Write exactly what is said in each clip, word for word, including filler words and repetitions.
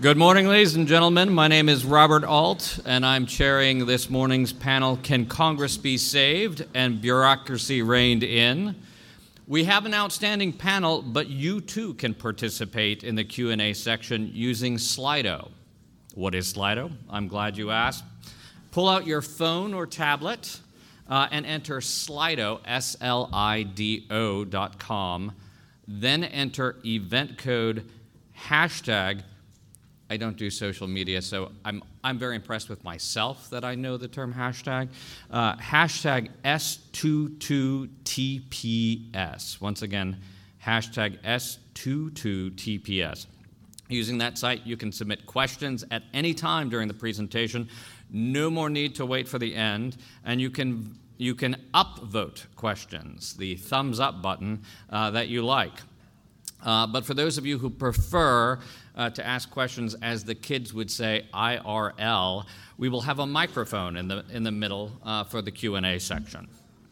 Good morning, ladies and gentlemen. My name is Robert Alt, and I'm chairing this morning's panel, Can Congress Be Saved and Bureaucracy Reined In? We have an outstanding panel, but you too can participate in the Q and A section using Slido. What is Slido? I'm glad you asked. Pull out your phone or tablet uh, and enter Slido, S L I D O dot com. Then enter event code hashtag. I don't do social media, so I'm I'm very impressed with myself that I know the term hashtag. Uh, hashtag S twenty-two T P S. Once again, hashtag S twenty-two T P S. Using that site, you can submit questions at any time during the presentation. No more need to wait for the end, and you can you can upvote questions, the thumbs up button uh, that you like. Uh, but for those of you who prefer uh, to ask questions, as the kids would say, I R L, we will have a microphone in the in the middle uh, for the Q and A section.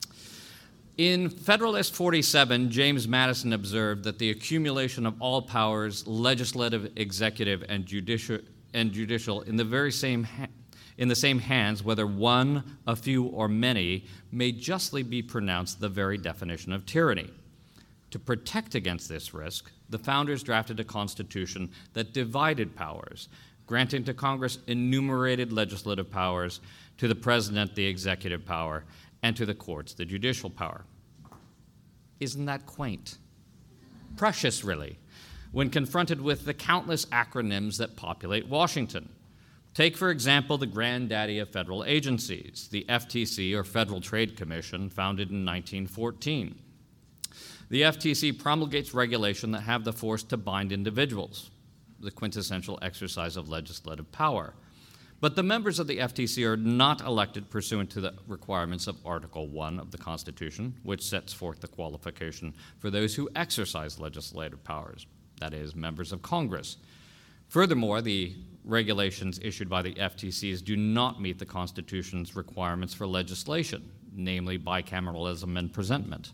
In Federalist forty-seven, James Madison observed that the accumulation of all powers, legislative, executive, and judicial, and judicial, in the very same ha- in the same hands, whether one, a few, or many, may justly be pronounced the very definition of tyranny. To protect against this risk, the founders drafted a constitution that divided powers, granting to Congress enumerated legislative powers, to the president the executive power, and to the courts the judicial power. Isn't that quaint? Precious, really, when confronted with the countless acronyms that populate Washington. Take, for example, the granddaddy of federal agencies, the F T C, or Federal Trade Commission, founded in nineteen fourteen. The F T C promulgates regulation that have the force to bind individuals, the quintessential exercise of legislative power. But the members of the F T C are not elected pursuant to the requirements of Article one of the Constitution, which sets forth the qualification for those who exercise legislative powers, that is, members of Congress. Furthermore, the regulations issued by the F T Cs do not meet the Constitution's requirements for legislation, namely bicameralism and presentment.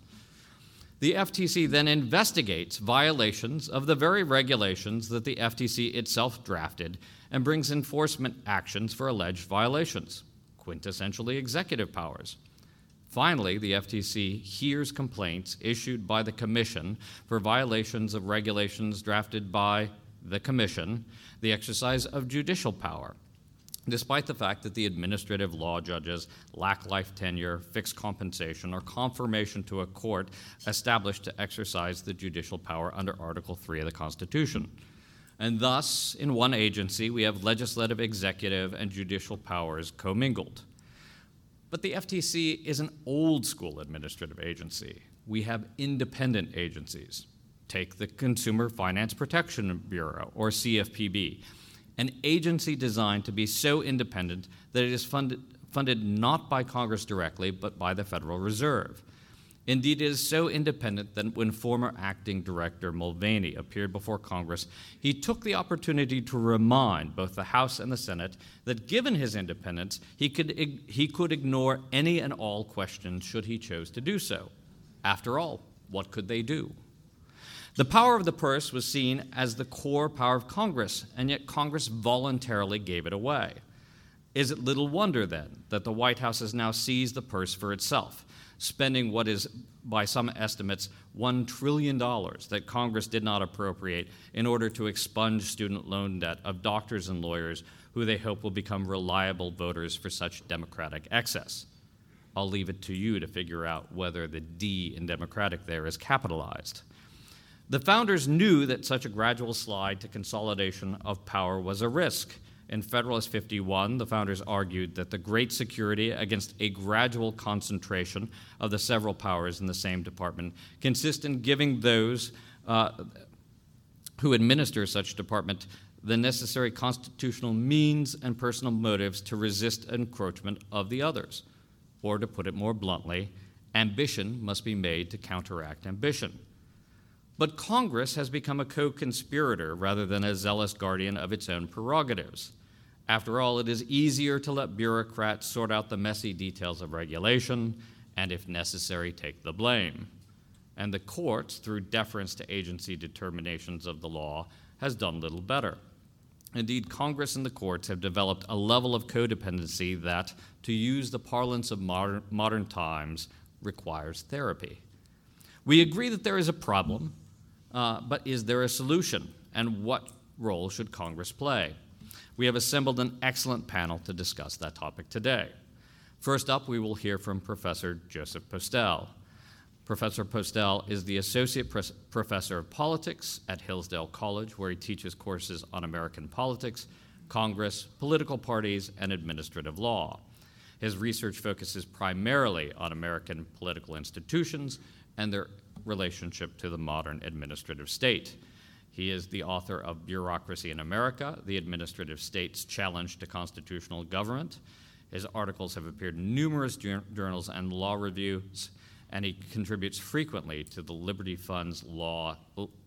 The F T C then investigates violations of the very regulations that the F T C itself drafted and brings enforcement actions for alleged violations, quintessentially executive powers. Finally, the F T C hears complaints issued by the Commission for violations of regulations drafted by the Commission, the exercise of judicial power. Despite the fact that the administrative law judges lack life tenure, fixed compensation, or confirmation to a court established to exercise the judicial power under Article three of the Constitution. And thus, in one agency, we have legislative, executive, and judicial powers commingled. But the F T C is an old-school administrative agency. We have independent agencies. Take the Consumer Finance Protection Bureau, or C F P B. An agency designed to be so independent that it is funded, funded not by Congress directly, but by the Federal Reserve. Indeed, it is so independent that when former acting director Mulvaney appeared before Congress, he took the opportunity to remind both the House and the Senate that given his independence, he could, he could ignore any and all questions should he choose to do so. After all, what could they do? The power of the purse was seen as the core power of Congress, and yet Congress voluntarily gave it away. Is it little wonder, then, that the White House has now seized the purse for itself, spending what is, by some estimates, one trillion dollars that Congress did not appropriate in order to expunge student loan debt of doctors and lawyers who they hope will become reliable voters for such democratic excess? I'll leave it to you to figure out whether the D in democratic there is capitalized. The founders knew that such a gradual slide to consolidation of power was a risk. In Federalist fifty-one, the founders argued that the great security against a gradual concentration of the several powers in the same department consists in giving those uh, who administer such department the necessary constitutional means and personal motives to resist encroachment of the others. Or to put it more bluntly, ambition must be made to counteract ambition. But Congress has become a co-conspirator rather than a zealous guardian of its own prerogatives. After all, it is easier to let bureaucrats sort out the messy details of regulation and, if necessary, take the blame. And the courts, through deference to agency determinations of the law, has done little better. Indeed, Congress and the courts have developed a level of codependency that, to use the parlance of modern, modern times, requires therapy. We agree that there is a problem, uh, but is there a solution? And what role should Congress play? We have assembled an excellent panel to discuss that topic today. First up, we will hear from Professor Joseph Postel. Professor Postel is the Associate Professor of Politics at Hillsdale College, where he teaches courses on American politics, Congress, political parties, and administrative law. His research focuses primarily on American political institutions and their relationship to the modern administrative state. He is the author of Bureaucracy in America, the Administrative State's Challenge to Constitutional Government. His articles have appeared in numerous journals and law reviews, and he contributes frequently to the Liberty Fund's Law,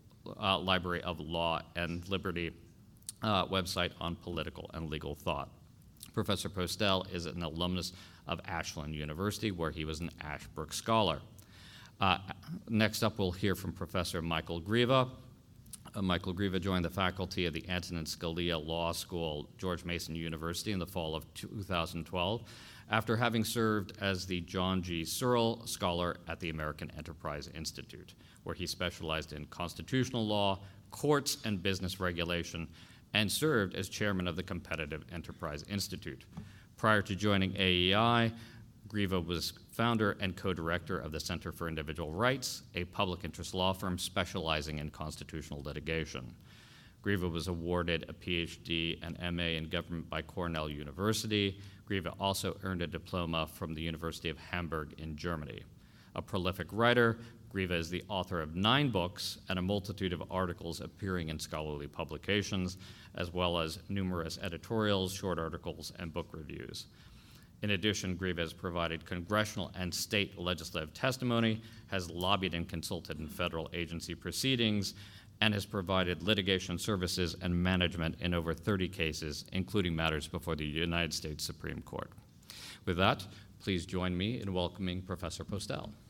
uh, Library of Law and Liberty uh, website on political and legal thought. Professor Postel is an alumnus of Ashland University, where he was an Ashbrook Scholar. Uh, next up, we'll hear from Professor Michael Griva. Uh, Michael Griva joined the faculty of the Antonin Scalia Law School, George Mason University, in the fall of two thousand twelve, after having served as the John G. Searle Scholar at the American Enterprise Institute, where he specialized in constitutional law, courts, and business regulation, and served as chairman of the Competitive Enterprise Institute. Prior to joining A E I, Griva was founder and co-director of the Center for Individual Rights, a public interest law firm specializing in constitutional litigation. Griva was awarded a P H D and M A in government by Cornell University. Griva also earned a diploma from the University of Hamburg in Germany. A prolific writer, Griva is the author of nine books and a multitude of articles appearing in scholarly publications, as well as numerous editorials, short articles, and book reviews. In addition, Griva has provided congressional and state legislative testimony, has lobbied and consulted in federal agency proceedings, and has provided litigation services and management in over thirty cases, including matters before the United States Supreme Court. With that, please join me in welcoming Professor Postel.